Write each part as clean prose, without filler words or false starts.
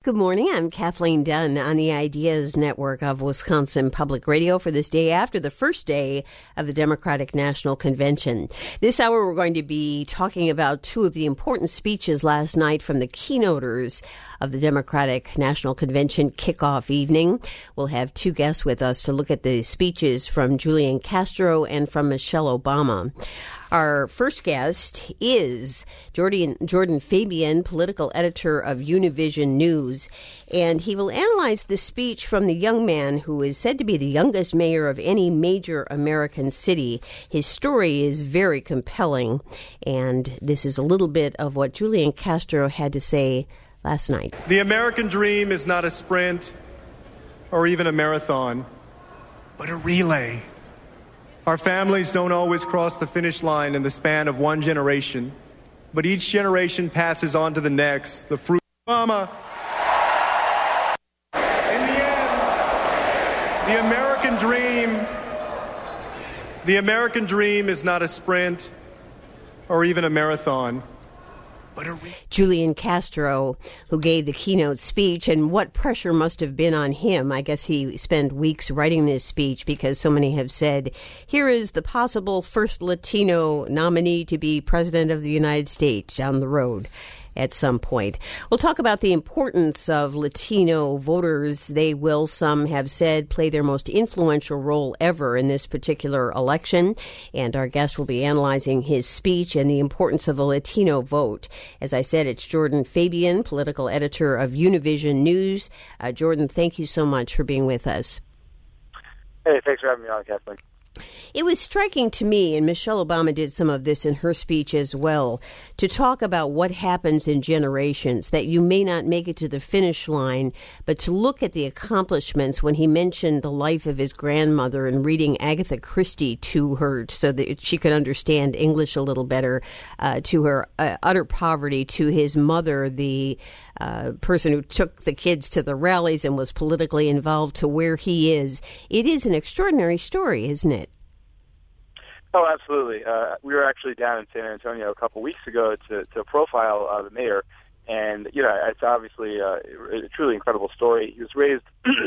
Good morning. I'm Kathleen Dunn on the Ideas Network of Wisconsin Public Radio for this day after the first day of the Democratic National Convention. This hour, we're going to be talking about two of the important speeches last night from the keynoters of the Democratic National Convention kickoff evening. We'll have two guests with us to look at the speeches from Julian Castro and from Michelle Obama. Our first guest is Jordan Fabian, political editor of Univision News, and he will analyze the speech from the young man who is said to be the youngest mayor of any major American city. His story is very compelling, and this is a little bit of what Julian Castro had to say last night. The American dream is not a sprint or even a marathon, but a relay. Our families don't always cross the finish line in the span of one generation, but each generation passes on to the next. The fruit of Obama. In the end, the American dream is not a sprint or even a marathon. Julian Castro, who gave the keynote speech, and what pressure must have been on him. I guess he spent weeks writing this speech because so many have said, here is the possible first Latino nominee to be president of the United States down the road at some point. We'll talk about the importance of Latino voters. They will, some have said, play their most influential role ever in this particular election. And our guest will be analyzing his speech and the importance of the Latino vote. As I said, it's Jordan Fabian, political editor of Univision News. Jordan, thank you so much for being with us. Hey, thanks for having me on, Kathleen. It was striking to me, and Michelle Obama did some of this in her speech as well, to talk about what happens in generations, that you may not make it to the finish line, but to look at the accomplishments when he mentioned the life of his grandmother and reading Agatha Christie to her so that she could understand English a little better, to her utter poverty, to his mother, the person who took the kids to the rallies and was politically involved, to where he is. It is an extraordinary story, isn't it? Oh, absolutely. We were actually down in San Antonio a couple weeks ago to profile the mayor, and it's obviously a truly incredible story. He was raised,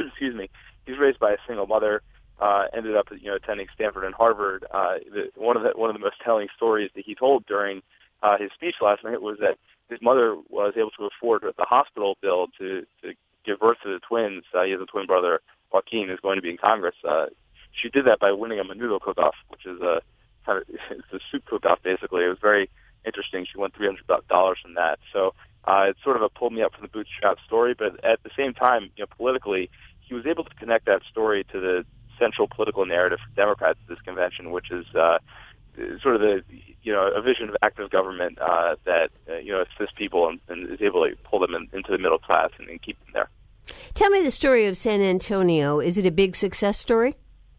he was raised by a single mother. Ended up, attending Stanford and Harvard. One of the most telling stories that he told during his speech last night was that his mother was able to afford the hospital bill to give birth to the twins. He has a twin brother, Joaquin, who's going to be in Congress. She did that by winning a menudo cook-off, which is it's a soup cook-off, basically. It was very interesting. She won $300 from that. So it's sort of a pull-me-up-from-the-bootstrap story, but at the same time, politically, he was able to connect that story to the central political narrative for Democrats at this convention, which is sort of a vision of active government that assists people and is able to pull them into the middle class and keep them there. Tell me the story of San Antonio. Is it a big success story?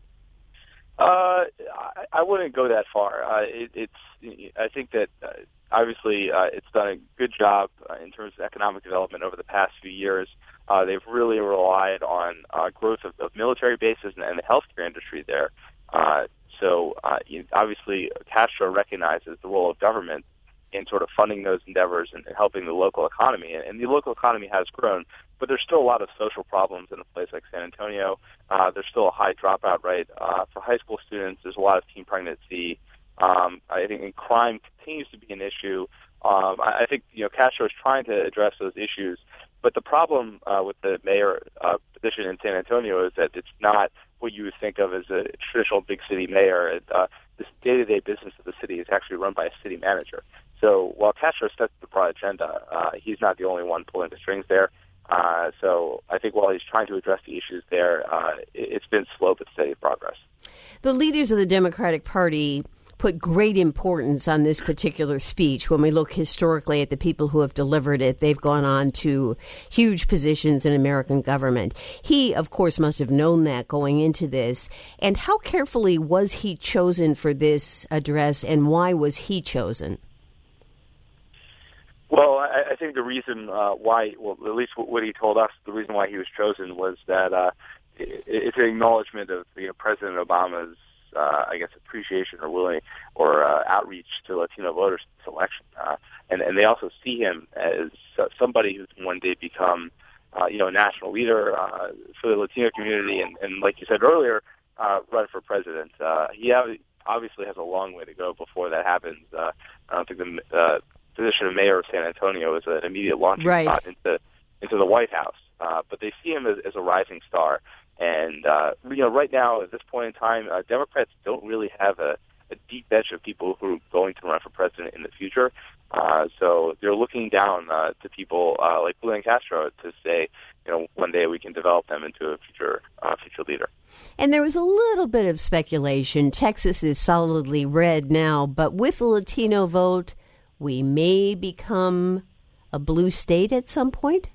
I wouldn't go that far. I think that obviously it's done a good job in terms of economic development over the past few years. They've really relied on growth of military bases and the healthcare industry there. So obviously Castro recognizes the role of government in sort of funding those endeavors and helping the local economy. And the local economy has grown, but there's still a lot of social problems in a place like San Antonio. There's still a high dropout rate for high school students. There's a lot of teen pregnancy. I think crime continues to be an issue. I think Castro is trying to address those issues, but the problem with the mayor position in San Antonio is that it's not what you would think of as a traditional big city mayor. This day-to-day business of the city is actually run by a city manager. So while Castro sets the broad agenda, he's not the only one pulling the strings there. So I think while he's trying to address the issues there, it's been slow but steady progress. The leaders of the Democratic Party put great importance on this particular speech. When we look historically at the people who have delivered it, they've gone on to huge positions in American government. He, of course, must have known that going into this. And how carefully was he chosen for this address, and why was he chosen? Well, I think the reason why, well, at least what he told us, the reason why he was chosen was that it's an acknowledgement of President Obama's, appreciation or outreach to Latino voters in this election. And they also see him as somebody who can one day become a national leader for the Latino community, and like you said earlier, run for president. He obviously has a long way to go before that happens. I don't think the position of mayor of San Antonio is an immediate launching spot into the White House. But they see him as a rising star. And, right now, at this point in time, Democrats don't really have a deep bench of people who are going to run for president in the future. So they're looking down to people like Julian Castro to say, one day we can develop them into a future leader. And there was a little bit of speculation. Texas is solidly red now, but with the Latino vote, we may become a blue state at some point?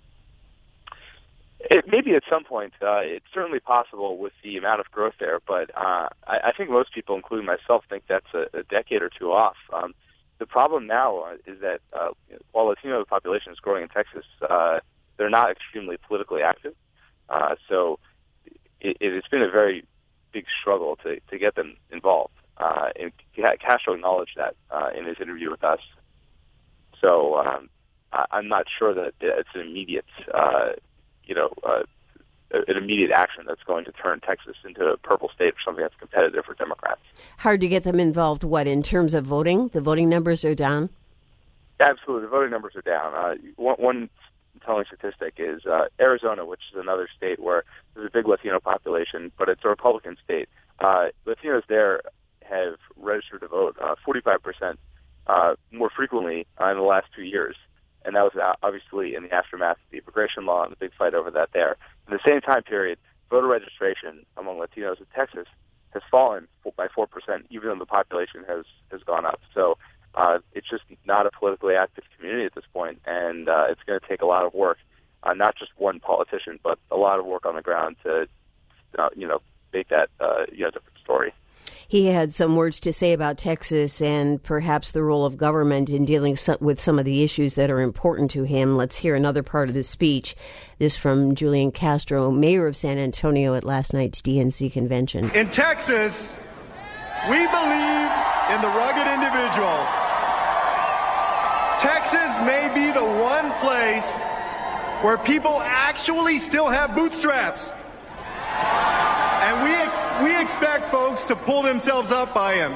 Maybe at some point. It's certainly possible with the amount of growth there, but I think most people, including myself, think that's a decade or two off. The problem now is that while Latino population is growing in Texas, they're not extremely politically active. So it's been a very big struggle to get them involved. And Castro acknowledged that in his interview with us. So I'm not sure that it's an immediate an immediate action that's going to turn Texas into a purple state or something that's competitive for Democrats. Hard to get them involved, in terms of voting? The voting numbers are down? Absolutely. The voting numbers are down. One telling statistic is Arizona, which is another state where there's a big Latino population, but it's a Republican state. Latinos there have registered to vote 45% more frequently in the last 2 years. And that was obviously in the aftermath of the immigration law and the big fight over that there. In the same time period, voter registration among Latinos in Texas has fallen by 4%, even though the population has gone up. So it's just not a politically active community at this point, and it's going to take a lot of work, not just one politician, but a lot of work on the ground to, make that a different story. He had some words to say about Texas and perhaps the role of government in dealing with some of the issues that are important to him. Let's hear another part of the speech. This from Julian Castro, mayor of San Antonio, at last night's DNC convention. In Texas, we believe in the rugged individual. Texas may be the one place where people actually still have bootstraps. And we expect folks to pull themselves up by him.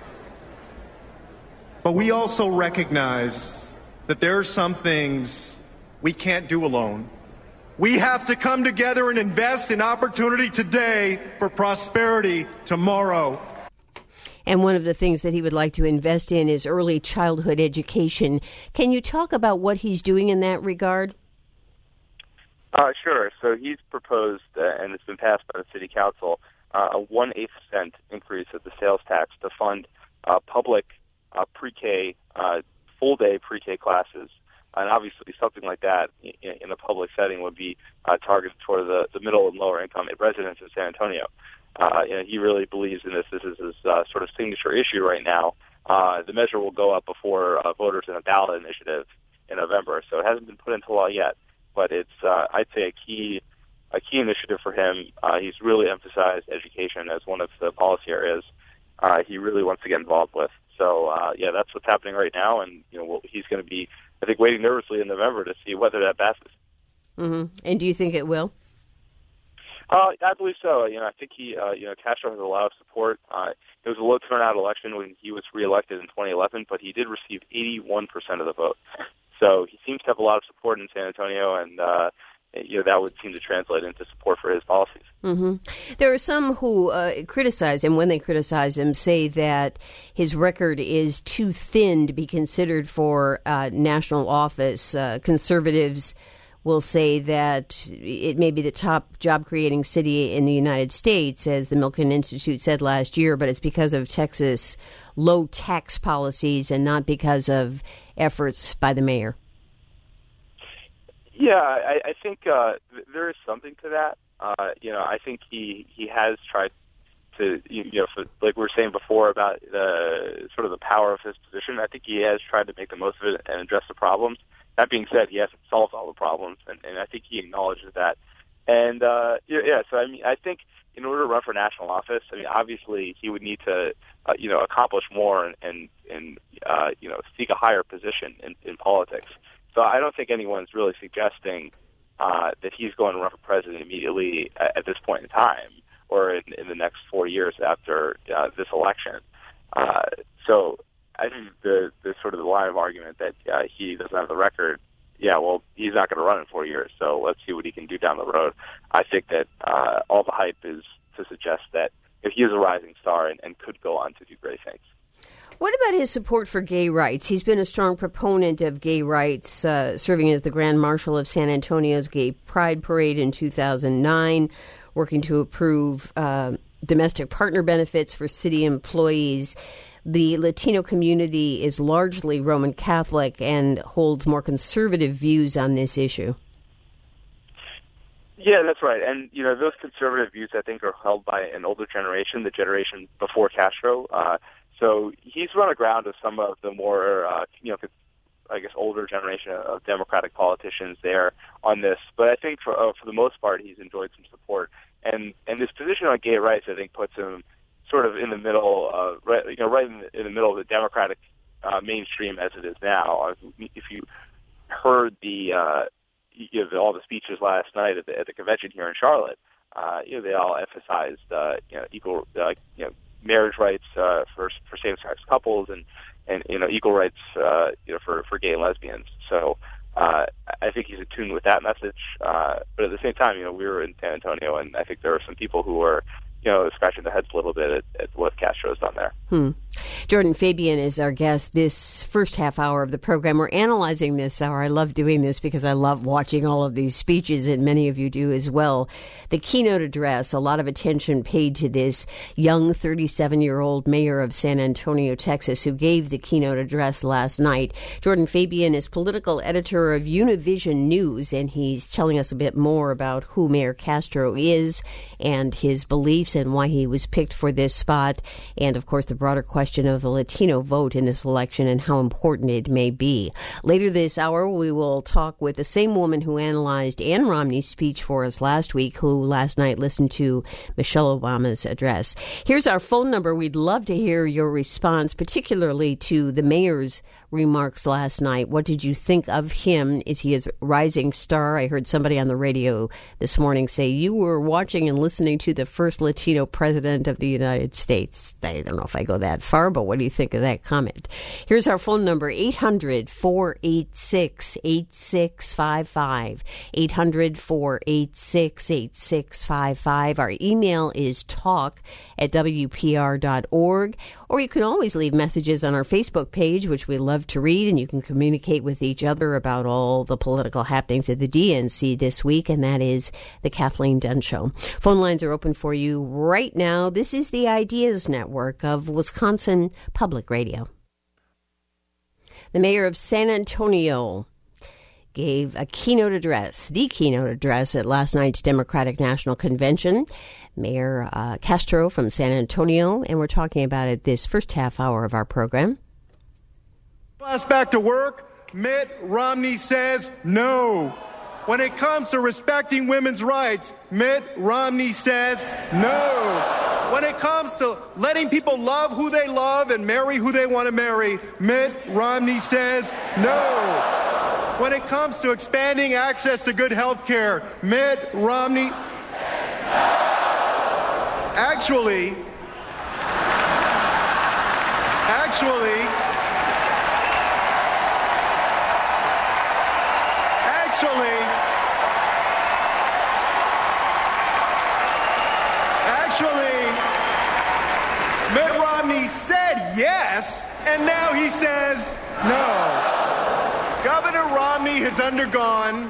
But we also recognize that there are some things we can't do alone. We have to come together and invest in opportunity today for prosperity tomorrow. And one of the things that he would like to invest in is early childhood education. Can you talk about what he's doing in that regard? Sure. So he's proposed, and it's been passed by the city council, a 1/8 cent increase of the sales tax to fund public pre-K, full-day pre-K classes. And obviously something like that in a public setting would be targeted toward the middle and lower income residents of San Antonio. He really believes in this. This is his sort of signature issue right now. The measure will go up before voters in a ballot initiative in November, so it hasn't been put into law yet. But it's, I'd say, a key initiative for him. He's really emphasized education as one of the policy areas he really wants to get involved with. So, that's what's happening right now, and he's going to be, I think, waiting nervously in November to see whether that passes. Mm-hmm. And do you think it will? I believe so. I think Castro has a lot of support. It was a low turnout election when he was reelected in 2011, but he did receive 81% of the vote. So he seems to have a lot of support in San Antonio, and that would seem to translate into support for his policies. Mm-hmm. There are some who criticize him. When they criticize him, say that his record is too thin to be considered for national office. Conservatives will say that it may be the top job-creating city in the United States, as the Milken Institute said last year, but it's because of Texas' low tax policies and not because of efforts by the mayor. Yeah, I think there is something to that. I think he has tried to, like we were saying before about the sort of the power of his position. I think he has tried to make the most of it and address the problems. That being said, he hasn't solved all the problems, and I think he acknowledges that. And so I think in order to run for national office, obviously he would need to, accomplish more and seek a higher position in politics. So I don't think anyone's really suggesting that he's going to run for president immediately at this point in time, or in the next 4 years after this election. So I think the sort of the line of argument that he doesn't have the record, yeah, well, he's not going to run in 4 years, so let's see what he can do down the road. I think that all the hype is to suggest that if he is a rising star and could go on to do great things. What about his support for gay rights? He's been a strong proponent of gay rights, serving as the Grand Marshal of San Antonio's Gay Pride Parade in 2009, working to approve domestic partner benefits for city employees. The Latino community is largely Roman Catholic and holds more conservative views on this issue. Yeah, that's right. And, those conservative views, I think, are held by an older generation, the generation before Castro. So he's run aground with some of the more, I guess, older generation of Democratic politicians there on this. But I think for the most part, he's enjoyed some support. And his position on gay rights, I think, puts him sort of in the middle, right in the middle of the Democratic mainstream as it is now. If you heard all the speeches last night at the convention here in Charlotte, they all emphasized equal marriage rights for same-sex couples and equal rights for gay and lesbians. So I think he's attuned with that message. But at the same time, we were in San Antonio, and I think there are some people who are scratching their heads a little bit at what Castro's done there. Jordan Fabian is our guest this first half hour of the program. We're analyzing this hour. I love doing this because I love watching all of these speeches, and many of you do as well. The keynote address, a lot of attention paid to this young 37-year-old mayor of San Antonio, Texas, who gave the keynote address last night. Jordan Fabian is political editor of Univision News, and he's telling us a bit more about who Mayor Castro is and his beliefs and why he was picked for this spot, and, of course, the broader question of the Latino vote in this election and how important it may be. Later this hour, we will talk with the same woman who analyzed Ann Romney's speech for us last week, who last night listened to Michelle Obama's address. Here's our phone number. We'd love to hear your response, particularly to the mayor's remarks last night. What did you think of him? Is he a rising star? I heard somebody on the radio this morning say you were watching and listening to the first Latino president of the United States. I don't know if I go that far, but what do you think of that comment? Here's our phone number, 800-486-8655, 800-486-8655. Our email is talk@wpr.org, or you can always leave messages on our Facebook page, which we love to read, and you can communicate with each other about all the political happenings at the DNC this week, and that is the Kathleen Dunn Show. Phone lines are open for you right now. This is the Ideas Network of Wisconsin Public Radio. The mayor of San Antonio gave a keynote address, the keynote address at last night's Democratic National Convention. Mayor Castro from San Antonio, and we're talking about it this first half hour of our program. Class back to work, Mitt Romney says no. When it comes to respecting women's rights, Mitt Romney says no. When it comes to letting people love who they love and marry who they want to marry, Mitt Romney says no. When it comes to expanding access to good health care, Mitt Romney Actually, Mitt Romney said yes, and now he says no. Governor Romney has undergone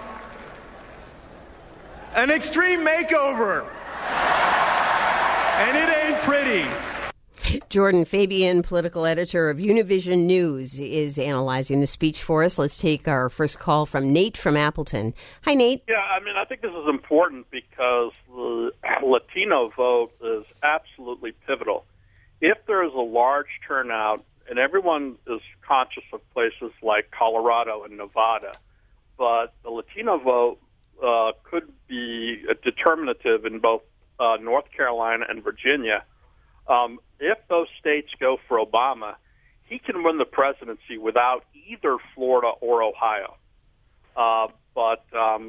an extreme makeover, and it ain't pretty. Jordan Fabian, political editor of Univision News, is analyzing the speech for us. Let's take our first call from Nate from Appleton. Hi, Nate. Yeah, I think this is important because the Latino vote is absolutely pivotal. If there is a large turnout, and everyone is conscious of places like Colorado and Nevada, but the Latino vote could be determinative in both North Carolina and Virginia. If those states go for Obama, he can win the presidency without either Florida or Ohio. But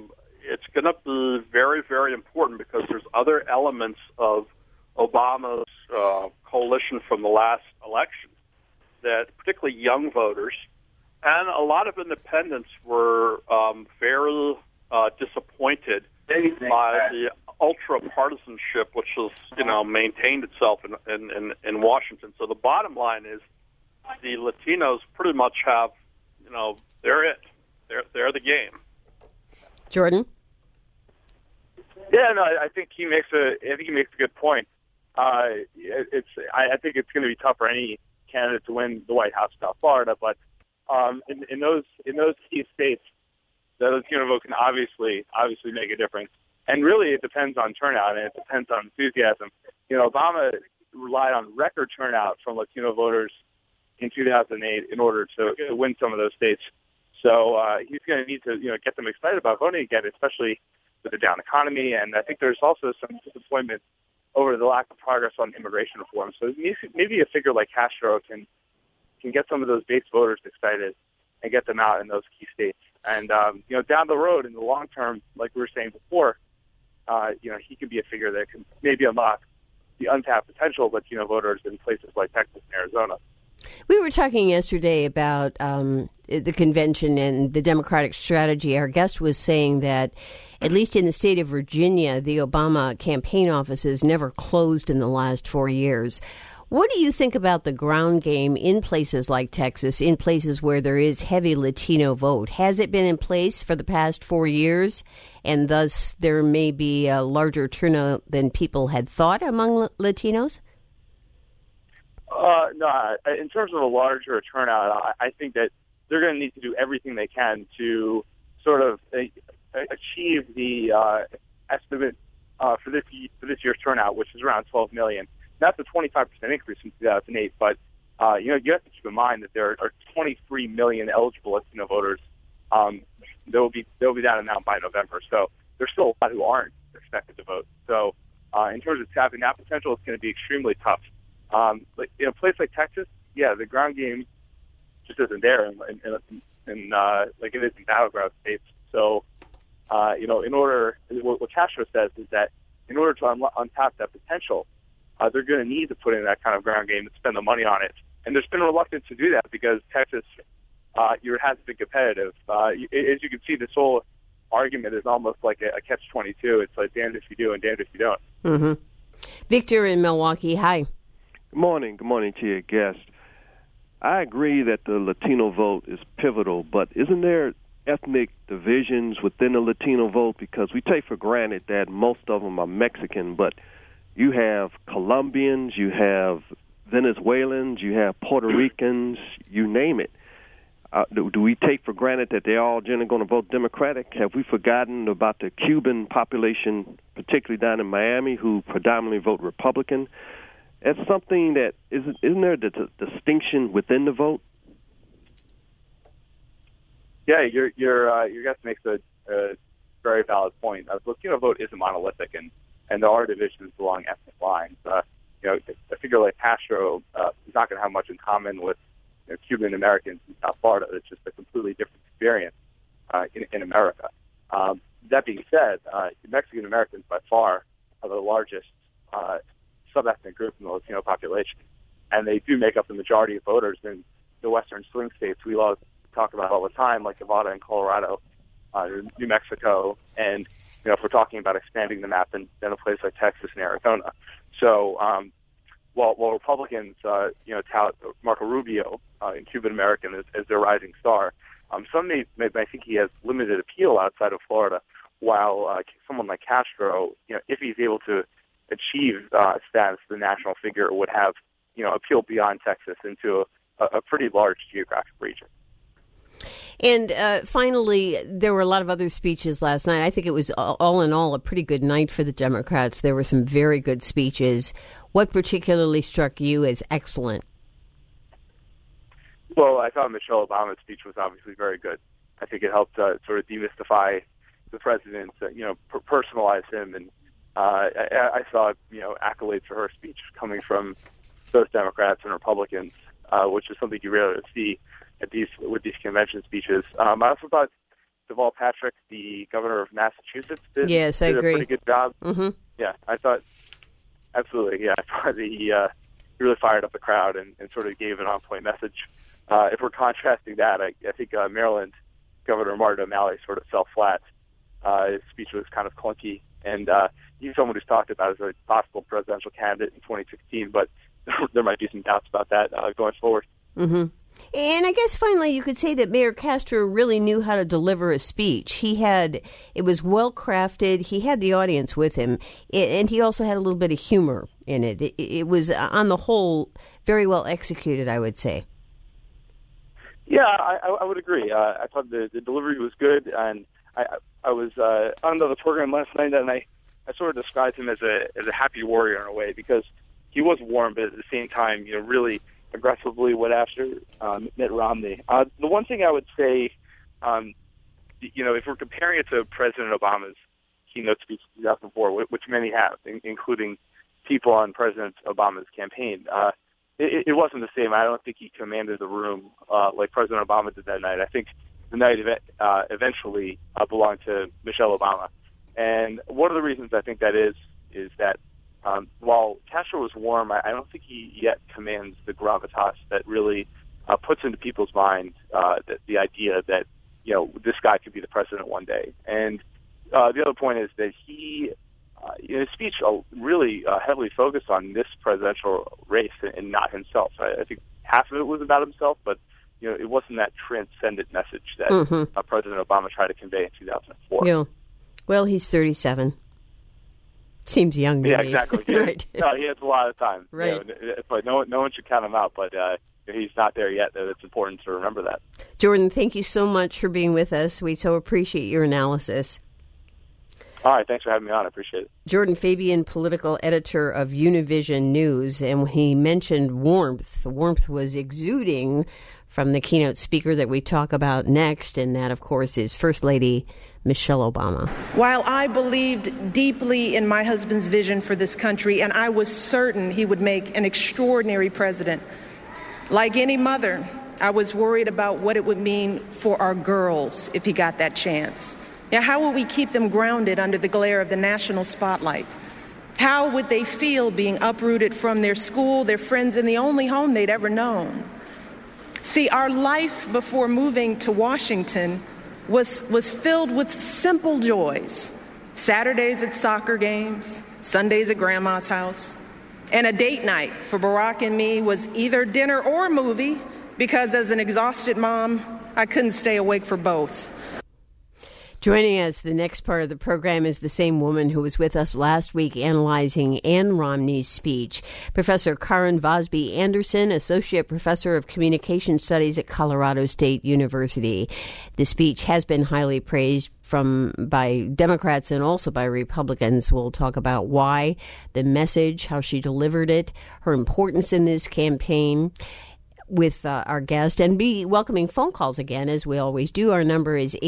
it's going to be very, very important because there's other elements of Obama's coalition from the last election that particularly young voters and a lot of independents were very disappointed by the ultra partisanship which has maintained itself in Washington. So the bottom line is the Latinos pretty much have they're it. They're the game. Jordan? Yeah, no, I think he makes a good point. I think it's going to be tough for any candidate to win the White House without Florida, but in those key states, the Latino vote can obviously make a difference. And really, it depends on turnout and it depends on enthusiasm. Obama relied on record turnout from Latino voters in 2008 in order to win some of those states. So he's going to need to get them excited about voting again, especially with the down economy. And I think there's also some disappointment over the lack of progress on immigration reform. So maybe a figure like Castro can get some of those base voters excited and get them out in those key states. And down the road in the long term, like we were saying before, he could be a figure that can maybe unlock the untapped potential of Latino voters in places like Texas and Arizona. We were talking yesterday about the convention and the Democratic strategy. Our guest was saying that, at least in the state of Virginia, the Obama campaign offices never closed in the last 4 years. What do you think about the ground game in places like Texas, in places where there is heavy Latino vote? Has it been in place for the past 4 years, and thus there may be a larger turnout than people had thought among Latinos? No, in terms of a larger turnout, I think that they're going to need to do everything they can to sort of achieve the estimate for this year's turnout, which is around 12 million. That's a 25% increase from 2008, but you have to keep in mind that there are 23 million eligible Latino voters. There will be that amount by November, so there's still a lot who aren't expected to vote. So in terms of tapping that potential, it's going to be extremely tough. But in a place like Texas, the ground game just isn't there, in like it is in battleground states. So, in order, what Castro says is that in order to untap that potential, they're going to need to put in that kind of ground game and spend the money on it. And there's been a reluctance to do that because Texas, has been competitive. As you can see, this whole argument is almost like a catch-22. It's like damned if you do and damned if you don't. Mm-hmm. Victor in Milwaukee, hi. Good morning to your guest. I agree that the Latino vote is pivotal, but isn't there ethnic divisions within the Latino vote? Because we take for granted that most of them are Mexican, but you have Colombians, you have Venezuelans, you have Puerto Ricans, you name it. Do we take for granted that they're all generally going to vote Democratic? Have we forgotten about the Cuban population, particularly down in Miami, who predominantly vote Republican? That's something that isn't there the distinction within the vote? Yeah, your guest makes a very valid point. The Latino vote isn't monolithic, and there are divisions along ethnic lines. A figure like Castro is not going to have much in common with Cuban Americans in South Florida. It's just a completely different experience in America. That being said, Mexican Americans by far are the largest sub-ethnic group in the Latino population, and they do make up the majority of voters in the western swing states we love to talk about all the time, like Nevada and Colorado, New Mexico, and if we're talking about expanding the map, then a place like Texas and Arizona. So while Republicans, tout Marco Rubio, Cuban American, as their rising star, some may think he has limited appeal outside of Florida. While someone like Castro, if he's able to achieve status as a national figure, would have appeal beyond Texas into a pretty large geographic region. And finally, there were a lot of other speeches last night. I think it was all in all a pretty good night for the Democrats. There were some very good speeches. What particularly struck you as excellent? Well, I thought Michelle Obama's speech was obviously very good. I think it helped sort of demystify the president, personalize him, and I saw accolades for her speech coming from both Democrats and Republicans, which is something you rarely see with these convention speeches. I also thought Deval Patrick, the governor of Massachusetts, did I agree. a pretty good job. Mm-hmm. Yeah, I thought, absolutely, yeah, I thought he really fired up the crowd and sort of gave an on-point message. If we're contrasting that, I think Maryland Governor Martin O'Malley sort of fell flat. His speech was kind of clunky, and he's someone who's talked about as a possible presidential candidate in 2016, but there might be some doubts about that going forward. Mm-hmm. And I guess finally you could say that Mayor Castro really knew how to deliver a speech. It was well crafted. He had the audience with him, and he also had a little bit of humor in it. It was, on the whole, very well executed, I would say. Yeah, I would agree. I thought the delivery was good, and I was on the program last night, and I sort of described him as a happy warrior in a way, because he was warm, but at the same time, really aggressively went after Mitt Romney. The one thing I would say, if we're comparing it to President Obama's keynote speech in 2004, which many have, including people on President Obama's campaign, it wasn't the same. I don't think he commanded the room like President Obama did that night. I think the night eventually belonged to Michelle Obama. And one of the reasons I think that is that while Castro was warm, I don't think he yet commands the gravitas that really puts into people's minds the idea that, this guy could be the president one day. And the other point is that he, in his speech, really heavily focused on this presidential race and not himself. I think half of it was about himself, but it wasn't that transcendent message that President Obama tried to convey in 2004. Yeah. Well, he's 37. Seems young to me. Yeah, exactly. Right. No, he has a lot of time. Right. But no one should count him out. But he's not there yet. It's important to remember that. Jordan, thank you so much for being with us. We so appreciate your analysis. All right, thanks for having me on. I appreciate it. Jordan Fabian, political editor of Univision News, and he mentioned warmth. The warmth was exuding from the keynote speaker that we talk about next, and that, of course, is First Lady Michelle Obama. While I believed deeply in my husband's vision for this country, and I was certain he would make an extraordinary president, like any mother, I was worried about what it would mean for our girls if he got that chance. Now, how will we keep them grounded under the glare of the national spotlight? How would they feel being uprooted from their school, their friends, and the only home they'd ever known? See, our life before moving to Washington was filled with simple joys. Saturdays at soccer games, Sundays at Grandma's house, and a date night for Barack and me was either dinner or movie, because as an exhausted mom, I couldn't stay awake for both. Joining us, the next part of the program, is the same woman who was with us last week analyzing Ann Romney's speech. Professor Karen Vosby Anderson, Associate Professor of Communication Studies at Colorado State University. The speech has been highly praised by Democrats and also by Republicans. We'll talk about why, the message, how she delivered it, her importance in this campaign, with our guest, and be welcoming phone calls again, as we always do. Our number is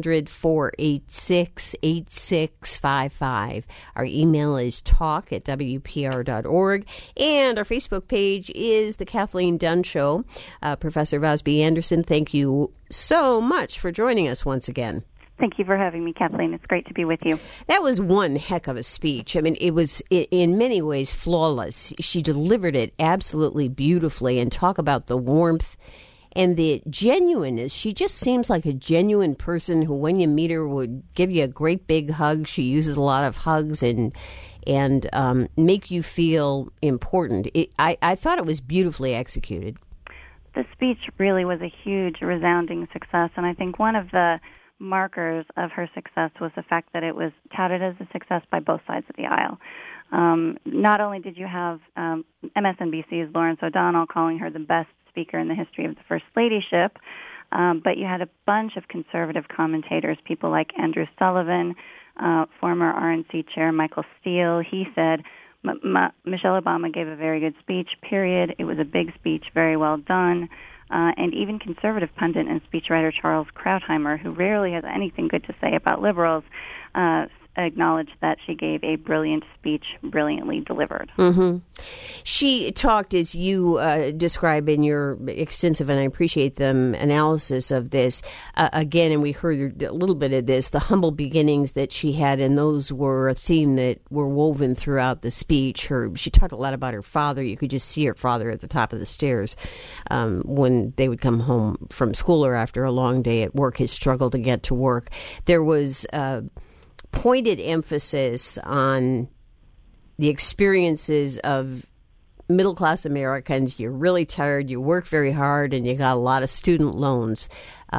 800-486-8655. Our email is talk@wpr.org, and our Facebook page is The Kathleen Dunn Show. Professor Vosby Anderson, thank you so much for joining us once again. Thank you for having me, Kathleen. It's great to be with you. That was one heck of a speech. I mean, it was in many ways flawless. She delivered it absolutely beautifully, and talk about the warmth and the genuineness. She just seems like a genuine person who, when you meet her, would give you a great big hug. She uses a lot of hugs and make you feel important. I thought it was beautifully executed. The speech really was a huge, resounding success, and I think one of the markers of her success was the fact that it was touted as a success by both sides of the aisle. Not only did you have MSNBC's Lawrence O'Donnell calling her the best speaker in the history of the First Ladyship, but you had a bunch of conservative commentators, people like Andrew Sullivan, former RNC chair Michael Steele. He said, Michelle Obama gave a very good speech, period. It was a big speech, very well done. And even conservative pundit and speechwriter Charles Krautheimer, who rarely has anything good to say about liberals, acknowledge that she gave a brilliant speech, brilliantly delivered. Mm-hmm. She talked, as you describe in your extensive, and I appreciate them, analysis of this, again, and we heard a little bit of this, the humble beginnings that she had, and those were a theme that were woven throughout the speech. She talked a lot about her father. You could just see her father at the top of the stairs when they would come home from school or after a long day at work, his struggle to get to work. There was pointed emphasis on the experiences of middle-class Americans. You're really tired, you work very hard, and you got a lot of student loans.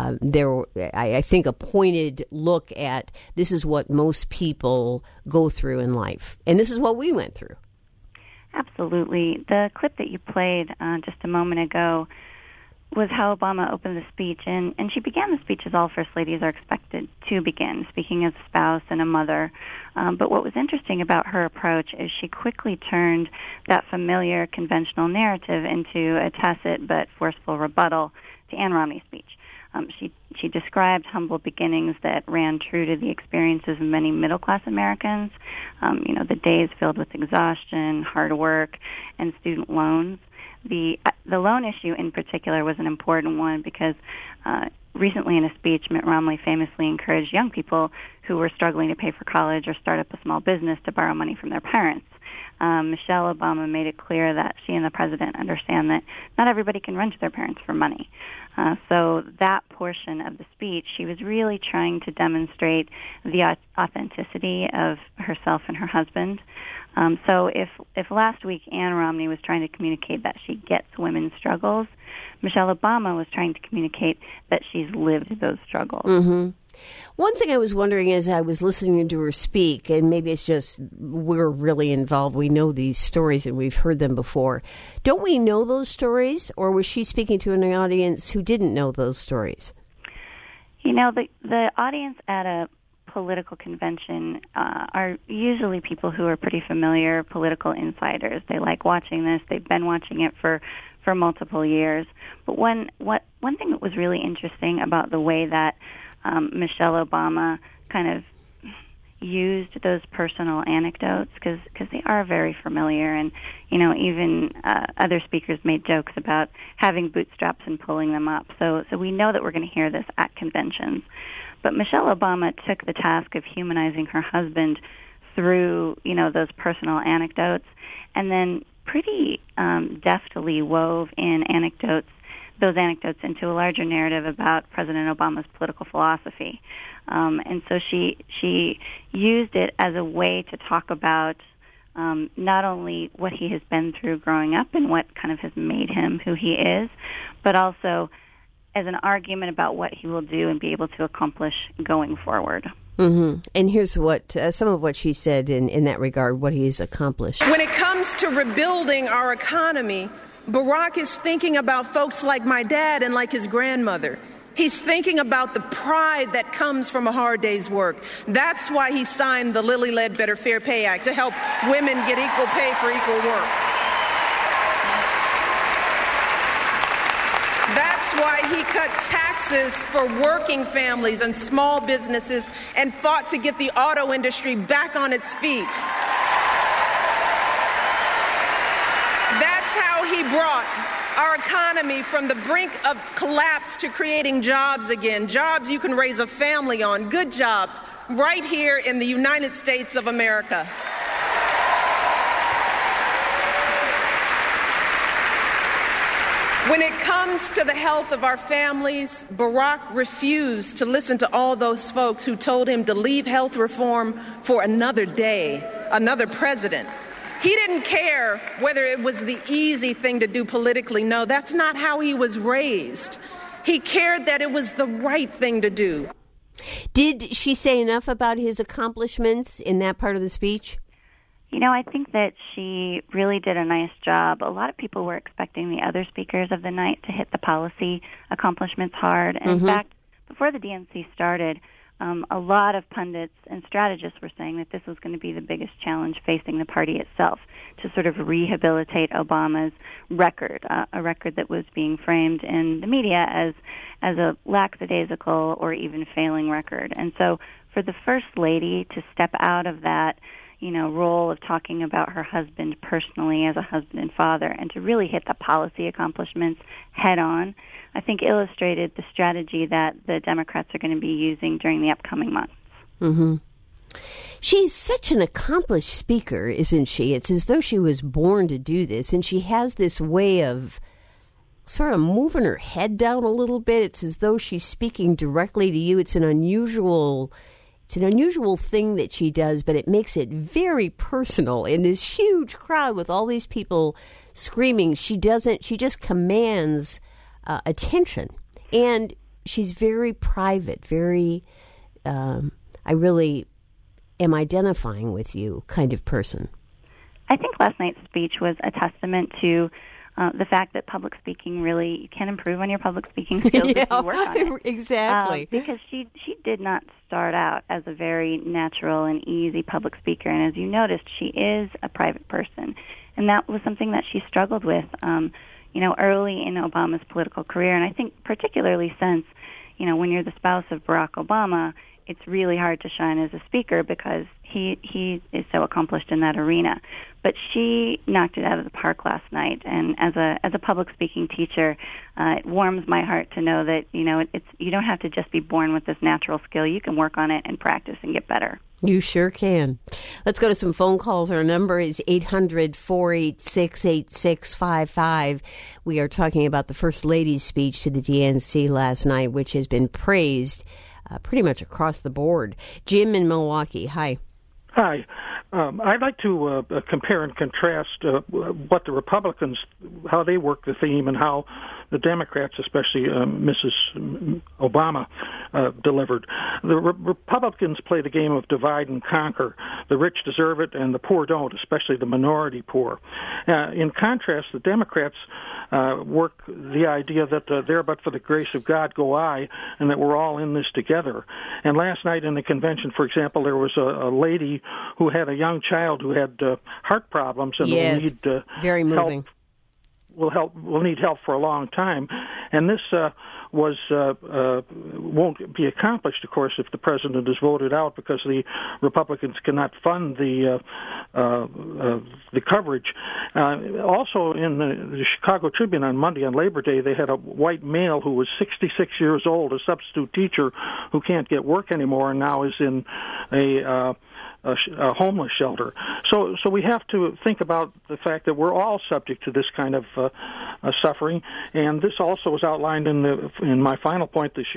I think, a pointed look at this is what most people go through in life, and this is what we went through. Absolutely. The clip that you played just a moment ago was how Obama opened the speech, and she began the speech as all First Ladies are expected to begin, speaking as a spouse and a mother. But what was interesting about her approach is she quickly turned that familiar conventional narrative into a tacit but forceful rebuttal to Ann Romney's speech. She described humble beginnings that ran true to the experiences of many middle-class Americans, the days filled with exhaustion, hard work, and student loans. The loan issue in particular was an important one because recently in a speech, Mitt Romney famously encouraged young people who were struggling to pay for college or start up a small business to borrow money from their parents. Michelle Obama made it clear that she and the president understand that not everybody can run to their parents for money. So that portion of the speech, she was really trying to demonstrate the authenticity of herself and her husband. So if last week Ann Romney was trying to communicate that she gets women's struggles, Michelle Obama was trying to communicate that she's lived those struggles. Mm-hmm. One thing I was wondering as I was listening to her speak, and maybe it's just we're really involved, we know these stories and we've heard them before. Don't we know those stories, or was she speaking to an audience who didn't know those stories? The audience at a political convention are usually people who are pretty familiar political insiders. They like watching this. They've been watching it for multiple years. But one thing that was really interesting about the way that Michelle Obama kind of used those personal anecdotes, because they are very familiar, and even other speakers made jokes about having bootstraps and pulling them up. So we know that we're going to hear this at conventions. But Michelle Obama took the task of humanizing her husband through those personal anecdotes, and then pretty deftly wove in those anecdotes into a larger narrative about President Obama's political philosophy. And so she used it as a way to talk about not only what he has been through growing up and what kind of has made him who he is, but also as an argument about what he will do and be able to accomplish going forward. Mm-hmm. And here's what some of what she said in that regard, what he's accomplished. When it comes to rebuilding our economy, Barack is thinking about folks like my dad and like his grandmother. He's thinking about the pride that comes from a hard day's work. That's why he signed the Lilly Ledbetter Fair Pay Act, to help women get equal pay for equal work. That's why he cut taxes for working families and small businesses and fought to get the auto industry back on its feet. That's how he brought our economy from the brink of collapse to creating jobs again, jobs you can raise a family on, good jobs, right here in the United States of America. When it comes to the health of our families, Barack refused to listen to all those folks who told him to leave health reform for another day, another president. He didn't care whether it was the easy thing to do politically. No, that's not how he was raised. He cared that it was the right thing to do. Did she say enough about his accomplishments in that part of the speech? I think that she really did a nice job. A lot of people were expecting the other speakers of the night to hit the policy accomplishments hard. And in fact, before the DNC started, a lot of pundits and strategists were saying that this was going to be the biggest challenge facing the party itself, to sort of rehabilitate Obama's record, a record that was being framed in the media as a lackadaisical or even failing record. And so for the First Lady to step out of that, role of talking about her husband personally as a husband and father and to really hit the policy accomplishments head on, I think illustrated the strategy that the Democrats are going to be using during the upcoming months. Mm-hmm. She's such an accomplished speaker, isn't she? It's as though she was born to do this, and she has this way of sort of moving her head down a little bit. It's as though she's speaking directly to you. It's an unusual thing that she does, but it makes it very personal in this huge crowd with all these people screaming. She just commands attention, and she's very private, very, I really am identifying with you kind of person. I think last night's speech was a testament to the fact that public speaking really, you can improve on your public speaking skills if you work on it. Exactly. Because she did not start out as a very natural and easy public speaker, and as you noticed, she is a private person, and that was something that she struggled with, early in Obama's political career, and I think particularly since, when you're the spouse of Barack Obama, it's really hard to shine as a speaker because he is so accomplished in that arena. But she knocked it out of the park last night, and as a public speaking teacher, it warms my heart to know that it's you don't have to just be born with this natural skill. You can work on it and practice and get better. You sure can. Let's go to some phone calls. Our number is 800-486-8655. We are talking about the First Lady's speech to the DNC last night, which has been praised pretty much across the board. Jim in Milwaukee, hi. Hi. I'd like to compare and contrast what the Republicans, how they work the theme, and how the Democrats, especially Mrs. Obama, delivered. The Republicans play the game of divide and conquer. The rich deserve it, and the poor don't, especially the minority poor. In contrast, the Democrats work the idea that there but for the grace of God go I, and that we're all in this together. And last night in the convention, for example, there was a lady who had a young child who had heart problems and yes, will need very moving. Will need help for a long time, and this won't be accomplished, of course, if the president is voted out, because the Republicans cannot fund the coverage. Also, in the Chicago Tribune on Monday, on Labor Day, they had a white male who was 66 years old, a substitute teacher who can't get work anymore, and now is in a homeless shelter. So we have to think about the fact that we're all subject to this kind of suffering, and this also was outlined in my final point. The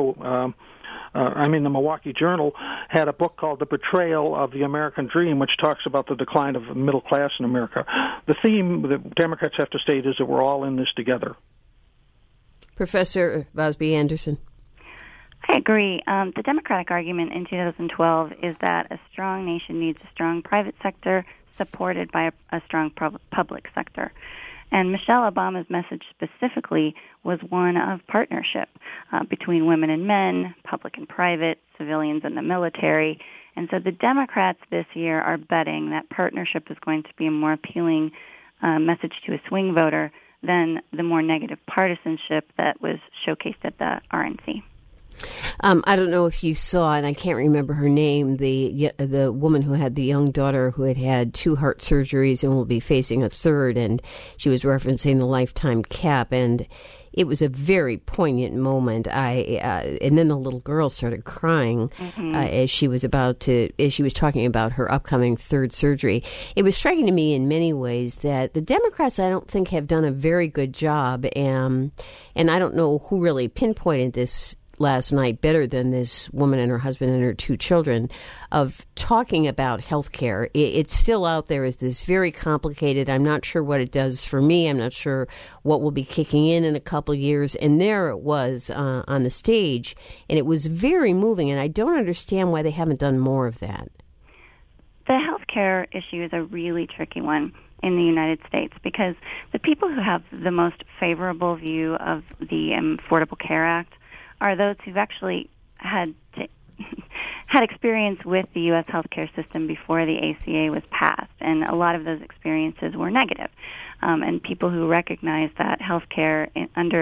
the Milwaukee Journal had a book called The Betrayal of the American Dream, which talks about the decline of the middle class in America. The theme that Democrats have to state is that we're all in this together. Professor Vosby Anderson. I agree. The Democratic argument in 2012 is that a strong nation needs a strong private sector supported by a strong public sector. And Michelle Obama's message specifically was one of partnership between women and men, public and private, civilians and the military. And so the Democrats this year are betting that partnership is going to be a more appealing message to a swing voter than the more negative partisanship that was showcased at the RNC. I don't know if you saw, and I can't remember her name, the woman who had the young daughter who had 2 heart surgeries and will be facing a third, and she was referencing the lifetime cap, and it was a very poignant moment. And then the little girl started crying as she was talking about her upcoming third surgery. It was striking to me in many ways that the Democrats, I don't think, have done a very good job, and I don't know who really pinpointed this last night better than this woman and her husband and her 2 children, of talking about health care. It's still out there as this very complicated. I'm not sure what it does for me. I'm not sure what will be kicking in a couple years. And there it was on the stage, and it was very moving, and I don't understand why they haven't done more of that. The health care issue is a really tricky one in the United States, because the people who have the most favorable view of the Affordable Care Act are those who've actually had experience with the U.S. healthcare system before the ACA was passed, and a lot of those experiences were negative. And people who recognize that healthcare under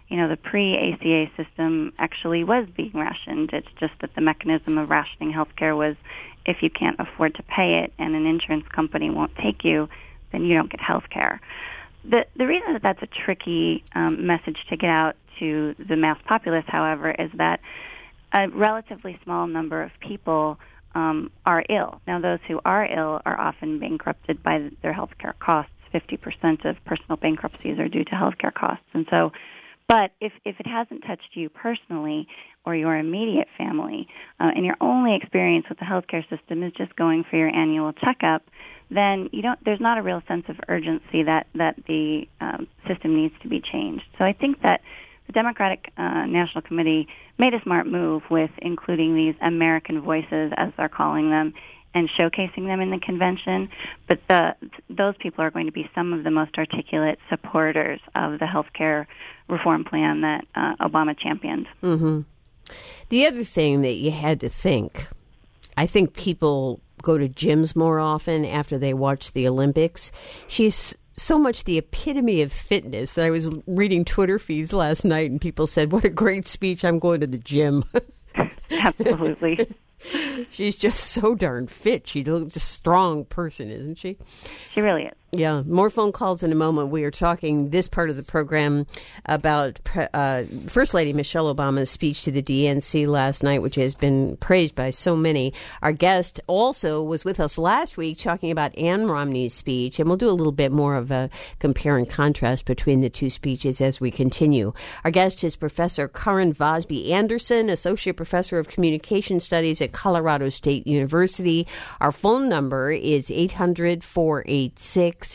the pre-ACA system actually was being rationed. It's just that the mechanism of rationing healthcare was if you can't afford to pay it and an insurance company won't take you, then you don't get healthcare. The reason that that's a tricky message to get out to the mass populace, however, is that a relatively small number of people are ill. Now, those who are ill are often bankrupted by their healthcare costs. 50% of personal bankruptcies are due to healthcare costs. And so, but if it hasn't touched you personally or your immediate family, and your only experience with the healthcare system is just going for your annual checkup, then there's not a real sense of urgency that the system needs to be changed. So I think that the Democratic National Committee made a smart move with including these American voices, as they're calling them, and showcasing them in the convention. But those people are going to be some of the most articulate supporters of the health care reform plan that Obama championed. Mm-hmm. The other thing that you had to think, I think people go to gyms more often after they watch the Olympics. She's so much the epitome of fitness that I was reading Twitter feeds last night and people said, what a great speech, I'm going to the gym. Absolutely. She's just so darn fit. She's a strong person, isn't she? She really is. Yeah. More phone calls in a moment. We are talking this part of the program about First Lady Michelle Obama's speech to the DNC last night, which has been praised by so many. Our guest also was with us last week talking about Ann Romney's speech, and we'll do a little bit more of a compare and contrast between the two speeches as we continue. Our guest is Professor Karin Vosby Anderson, Associate Professor of Communication Studies at Colorado State University. Our phone number is 800-486-8655.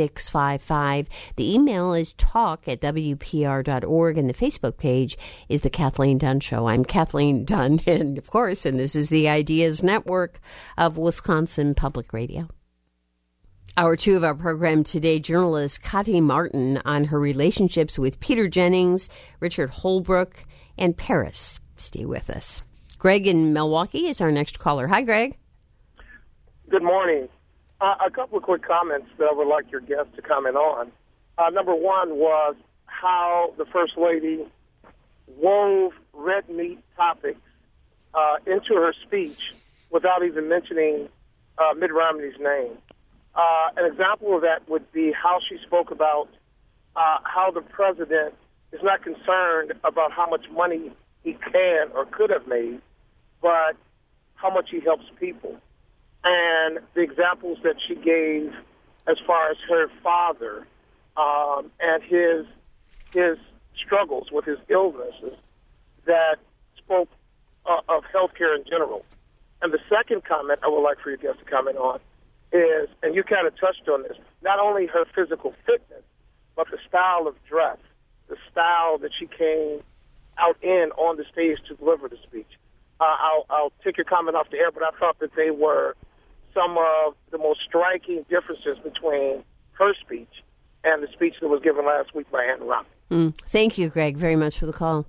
The email is talk@wpr.org, and the Facebook page is The Kathleen Dunn Show. I'm Kathleen Dunn, and of course, and this is the Ideas Network of Wisconsin Public Radio. Hour 2 of our program today, journalist Kati Martin on her relationships with Peter Jennings, Richard Holbrooke, and Paris. Stay with us. Greg in Milwaukee is our next caller. Hi, Greg. Good morning. A couple of quick comments that I would like your guest to comment on. Number one was how the First Lady wove red meat topics into her speech without even mentioning Mitt Romney's name. An example of that would be how she spoke about how the president is not concerned about how much money he can or could have made, but how much he helps people. And the examples that she gave as far as her father and his struggles with his illnesses that spoke of healthcare in general. And the second comment I would like for your guest to comment on is, and you kind of touched on this, not only her physical fitness, but the style of dress, the style that she came out in on the stage to deliver the speech. I'll take your comment off the air, but I thought that they were some of the most striking differences between her speech and the speech that was given last week by Ann Romney. Thank you, Greg, very much for the call.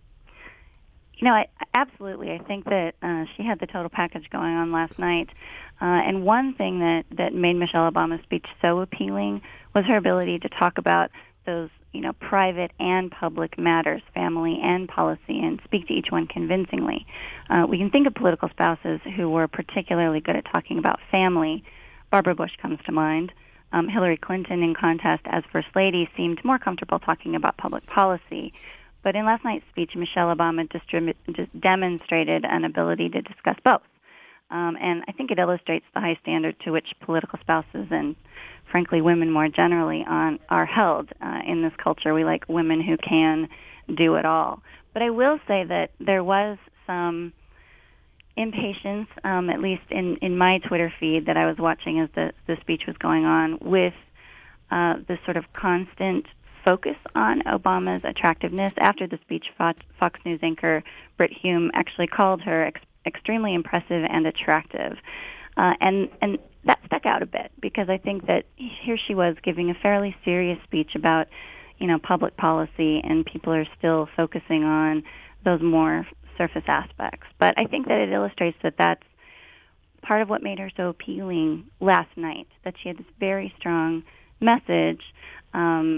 Absolutely. I think that she had the total package going on last night. And one thing that made Michelle Obama's speech so appealing was her ability to talk about those, private and public matters, family and policy, and speak to each one convincingly. We can think of political spouses who were particularly good at talking about family. Barbara Bush comes to mind. Hillary Clinton, in contrast, as First Lady, seemed more comfortable talking about public policy. But in last night's speech, Michelle Obama demonstrated an ability to discuss both. And I think it illustrates the high standard to which political spouses and, frankly, women more generally are held in this culture. We like women who can do it all. But I will say that there was some impatience, at least in my Twitter feed that I was watching as the speech was going on, with this sort of constant focus on Obama's attractiveness. After the speech, Fox News anchor Brit Hume actually called her extremely impressive and attractive. And that stuck out a bit because I think that here she was giving a fairly serious speech about, public policy, and people are still focusing on those more surface aspects. But I think that it illustrates that that's part of what made her so appealing last night, that she had this very strong message,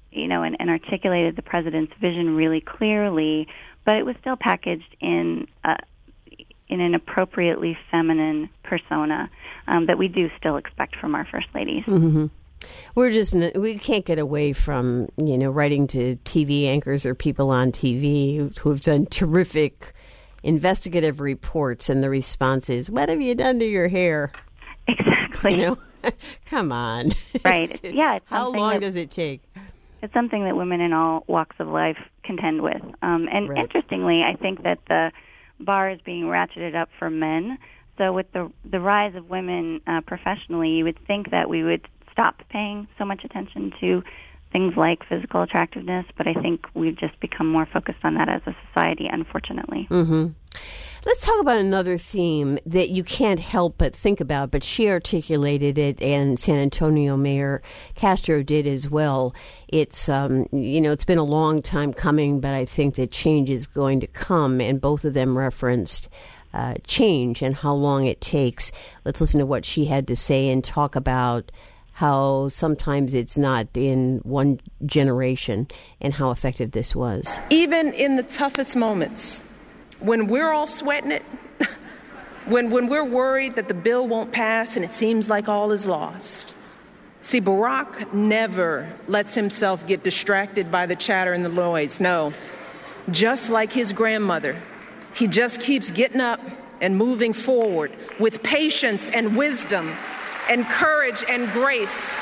and articulated the president's vision really clearly, but it was still packaged in an appropriately feminine persona that we do still expect from our first ladies. Mm-hmm. We can't get away from, writing to TV anchors or people on TV who have done terrific investigative reports, and the response is, "What have you done to your hair?" Exactly. Come on. Right. It's how long does it take? It's something that women in all walks of life contend with. And right. Interestingly, I think that the bar is being ratcheted up for men. So with the rise of women professionally, you would think that we would stop paying so much attention to things like physical attractiveness, but I think we've just become more focused on that as a society, unfortunately. Mm-hmm. Let's talk about another theme that you can't help but think about, but she articulated it, and San Antonio Mayor Castro did as well. It's, it's been a long time coming, but I think that change is going to come, and both of them referenced change and how long it takes. Let's listen to what she had to say and talk about how sometimes it's not in one generation and how effective this was. Even in the toughest moments, when we're all sweating it, when we're worried that the bill won't pass and it seems like all is lost. See, Barack never lets himself get distracted by the chatter and the noise. No, just like his grandmother, he just keeps getting up and moving forward with patience and wisdom and courage and grace.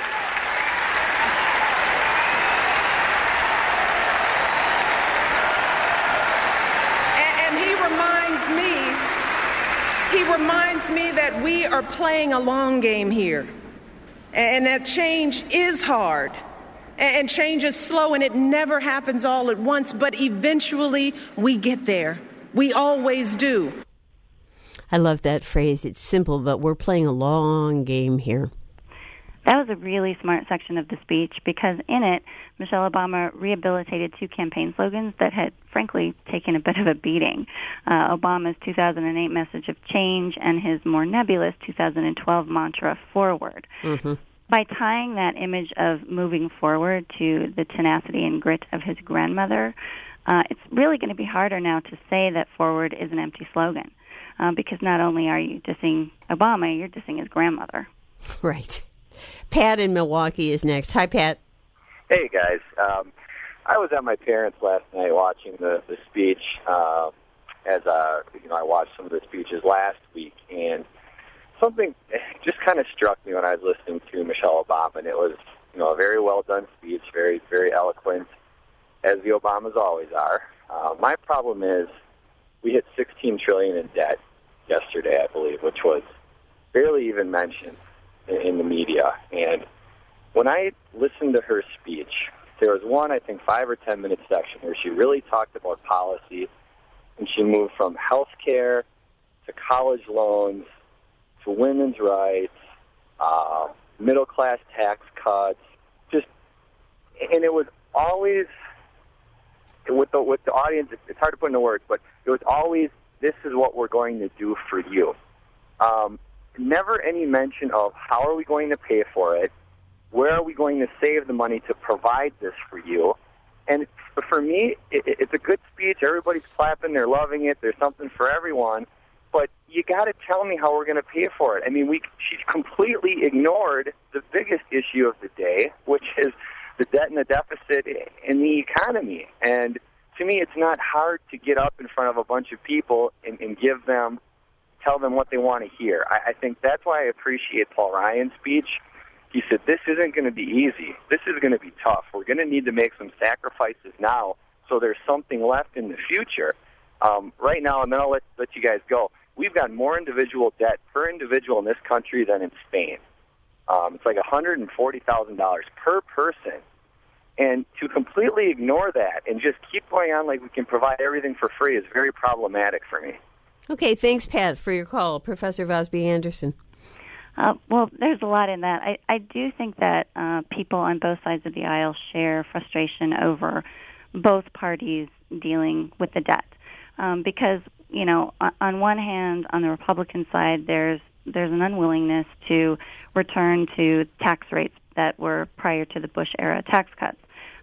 And he reminds me that we are playing a long game here, and that change is hard, and change is slow, and it never happens all at once, but eventually we get there. We always do. I love that phrase. It's simple, but we're playing a long game here. That was a really smart section of the speech because in it, Michelle Obama rehabilitated two campaign slogans that had, frankly, taken a bit of a beating. Obama's 2008 message of change and his more nebulous 2012 mantra, forward. Mm-hmm. By tying that image of moving forward to the tenacity and grit of his grandmother, it's really going to be harder now to say that forward is an empty slogan. Because not only are you dissing Obama, you're dissing his grandmother. Right. Pat in Milwaukee is next. Hi, Pat. Hey, guys. I was at my parents' last night watching the speech as I watched some of the speeches last week, and something just kind of struck me when I was listening to Michelle Obama, and it was a very well-done speech, very, very eloquent, as the Obamas always are. My problem is we hit $16 trillion in debt yesterday, I believe, which was barely even mentioned in the media. And when I listened to her speech, there was one, I think, 5 or 10 minute section where she really talked about policy, and she moved from health care to college loans to women's rights, middle-class tax cuts, and it was always, with the audience, it's hard to put into words, but it was always, this is what we're going to do for you. Never any mention of how are we going to pay for it, where are we going to save the money to provide this for you. And for me, it's a good speech. Everybody's clapping. They're loving it. There's something for everyone. But you got to tell me how we're going to pay for it. I mean, she's completely ignored the biggest issue of the day, which is the debt and the deficit in the economy. And to me, it's not hard to get up in front of a bunch of people and tell them what they want to hear. I think that's why I appreciate Paul Ryan's speech. He said, this isn't going to be easy. This is going to be tough. We're going to need to make some sacrifices now so there's something left in the future. Right now, and then I'll let you guys go, we've got more individual debt per individual in this country than in Spain. It's like $140,000 per person. And to completely ignore that and just keep going on like we can provide everything for free is very problematic for me. Okay, thanks, Pat, for your call. Professor Vosby Anderson. Well, there's a lot in that. I do think that people on both sides of the aisle share frustration over both parties dealing with the debt. Because, on one hand, on the Republican side, there's an unwillingness to return to tax rates that were prior to the Bush-era tax cuts.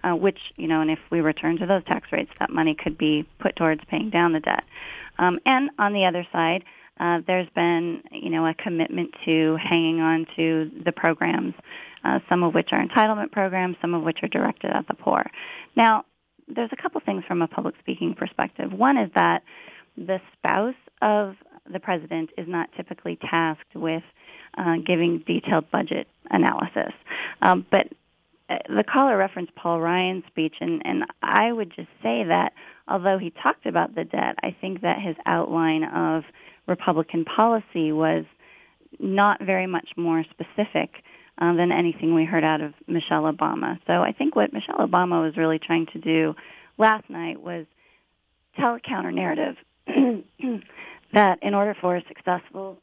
which, and if we return to those tax rates, that money could be put towards paying down the debt. And on the other side, there's been, a commitment to hanging on to the programs, some of which are entitlement programs, some of which are directed at the poor. Now, there's a couple things from a public speaking perspective. One is that the spouse of the president is not typically tasked with giving detailed budget analysis. But the caller referenced Paul Ryan's speech, and I would just say that although he talked about the debt, I think that his outline of Republican policy was not very much more specific than anything we heard out of Michelle Obama. So I think what Michelle Obama was really trying to do last night was tell a counter-narrative that in order for a successful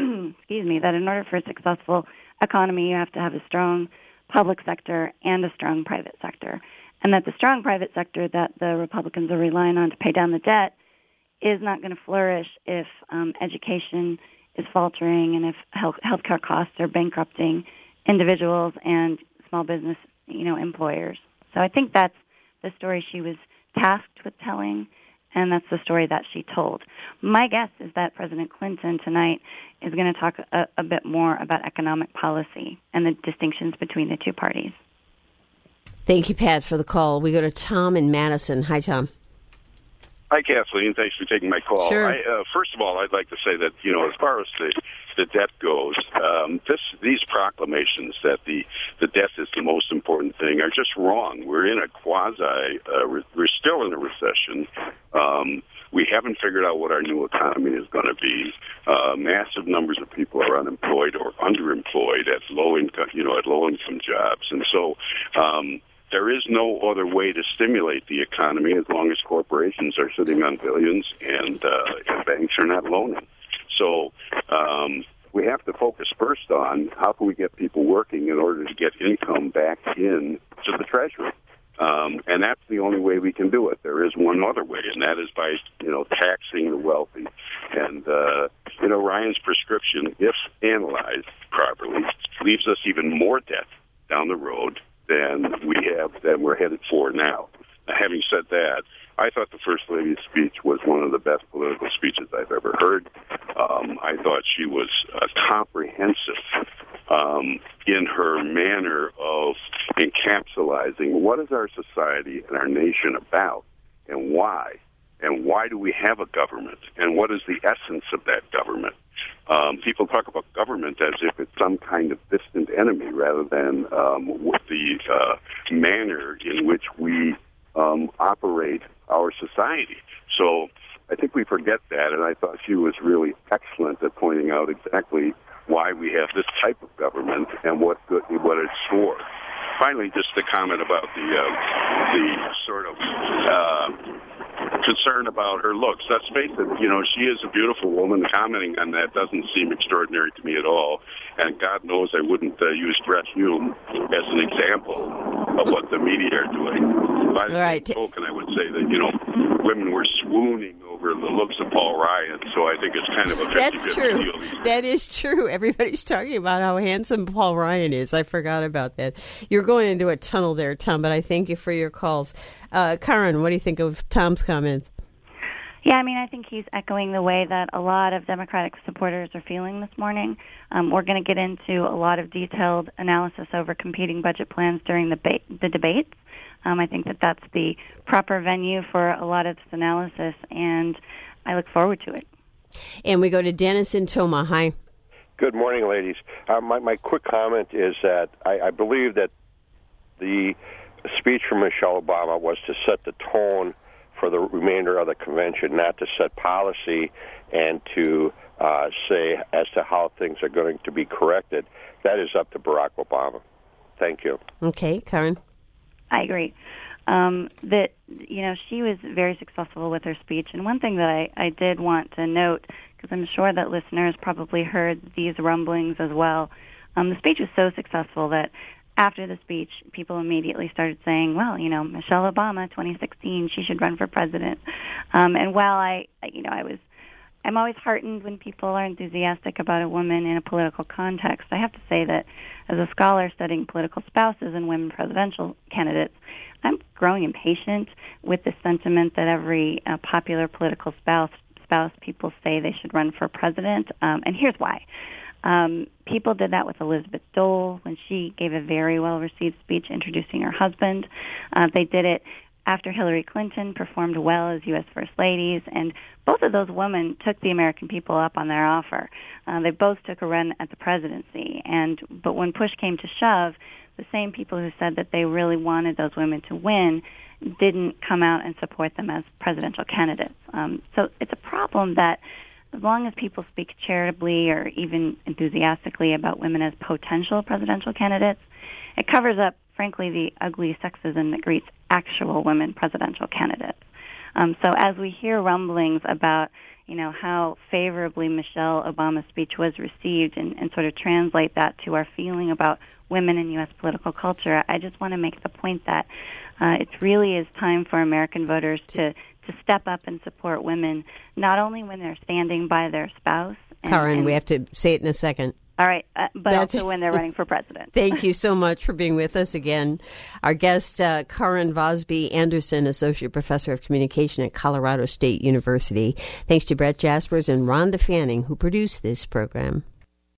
economy, you have to have a strong public sector and a strong private sector, and that the strong private sector that the Republicans are relying on to pay down the debt is not going to flourish if education is faltering and if healthcare costs are bankrupting individuals and small business, employers. So I think that's the story she was tasked with telling, and that's the story that she told. My guess is that President Clinton tonight is going to talk a bit more about economic policy and the distinctions between the two parties. Thank you, Pat, for the call. We go to Tom in Madison. Hi, Tom. Hi, Kathleen. Thanks for taking my call. Sure. First of all, I'd like to say that, as far as the debt goes, these proclamations that the debt is the most important thing are just wrong. We're in a we're still in a recession. We haven't figured out what our new economy is going to be. Massive numbers of people are unemployed or underemployed at low income jobs, and so there is no other way to stimulate the economy as long as corporations are sitting on billions and banks are not loaning. So we have to focus first on how can we get people working in order to get income back in to the Treasury. And that's the only way we can do it. There is one other way, and that is by, taxing the wealthy. And, Ryan's prescription, if analyzed properly, leaves us even more debt down the road than we're headed for now. Now, having said that, I thought the First Lady's speech was one of the best political speeches I've ever heard. I thought she was comprehensive in her manner of encapsulating what is our society and our nation about and why. And why do we have a government? And what is the essence of that government? People talk about government as if it's some kind of distant enemy rather than the manner in which we operate our society. So I think we forget that, and I thought she was really excellent at pointing out exactly why we have this type of government and what it's for. Finally, just a comment about the sort of concern about her looks. Let's face it, she is a beautiful woman. Commenting on that doesn't seem extraordinary to me at all. And God knows I wouldn't use Brett Hume as an example of what the media are doing. By the same token, I would say that, women were swooning over the looks of Paul Ryan, so I think it's kind of a 50-50 That's true. deal. That is true. Everybody's talking about how handsome Paul Ryan is. I forgot about that. You're going into a tunnel there, Tom, but I thank you for your calls. Karen, what do you think of Tom's comments? Yeah, I think he's echoing the way that a lot of Democratic supporters are feeling this morning. We're going to get into a lot of detailed analysis over competing budget plans during the debates. I think that that's the proper venue for a lot of this analysis, and I look forward to it. And we go to Dennis in Toma. Hi. Good morning, ladies. My quick comment is that I believe that the speech from Michelle Obama was to set the tone for the remainder of the convention, not to set policy and to say as to how things are going to be corrected. That is up to Barack Obama. Thank you. Okay, Karen. I agree. That she was very successful with her speech, and one thing that I did want to note, because I'm sure that listeners probably heard these rumblings as well. The speech was so successful that after the speech, people immediately started saying, well, Michelle Obama, 2016, she should run for president. And while I was I'm always heartened when people are enthusiastic about a woman in a political context. I have to say that as a scholar studying political spouses and women presidential candidates, I'm growing impatient with the sentiment that every popular political spouse people say they should run for president, and here's why. People did that with Elizabeth Dole when she gave a very well-received speech introducing her husband. They did it after Hillary Clinton performed well as U.S. First Ladies, and both of those women took the American people up on their offer. They both took a run at the presidency, but when push came to shove, the same people who said that they really wanted those women to win didn't come out and support them as presidential candidates. So it's a problem that as long as people speak charitably or even enthusiastically about women as potential presidential candidates, it covers up, frankly, the ugly sexism that greets actual women presidential candidates. So as we hear rumblings about, how favorably Michelle Obama's speech was received and sort of translate that to our feeling about women in U.S. political culture, I just want to make the point that it really is time for American voters to step up and support women, not only when they're standing by their spouse. Karen, we have to say it in a second. All right, but also when they're running for president. Thank you so much for being with us again. Our guest, Karen Vosby Anderson, Associate Professor of Communication at Colorado State University. Thanks to Brett Jaspers and Rhonda Fanning, who produced this program.